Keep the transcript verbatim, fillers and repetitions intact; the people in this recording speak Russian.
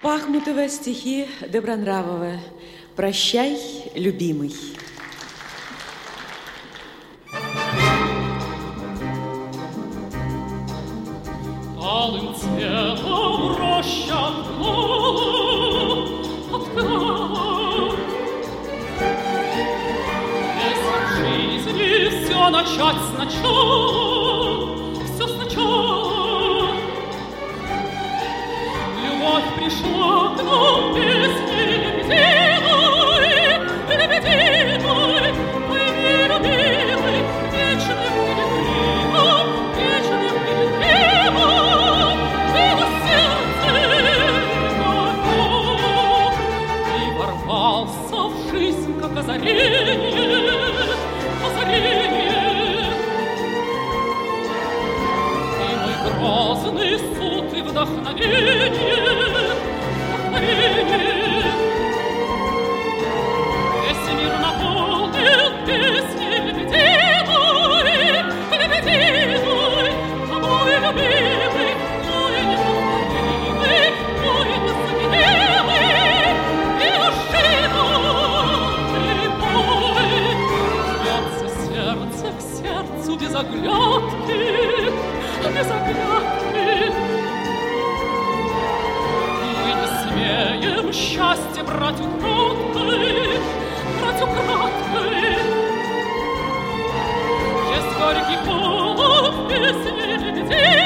Пахмутова, стихи Добронравова. «Прощай, любимый». Алым цветом роща открыла, открыла. Если в жизни все начать сначала, все сначала. Любовь пришла к нам песней лебединой, лебединой, пойми, любимый, вечным пилигримом, вечным пилигримом, было сердце мое. И ворвался в жизнь, как озарение, озарение. И мой грозный суд и вдохновение, вдохновение. Весь мир наполнил песней лебединой, лебединой. А мой любимый, мой неповторимый, мой незаменимый, неожиданный мой. Жмется сердце к сердцу без оглядки, без оглядки. Мы не смеем счастье брать украдкой, брать украдкой. Есть горький холод в песне лебедей,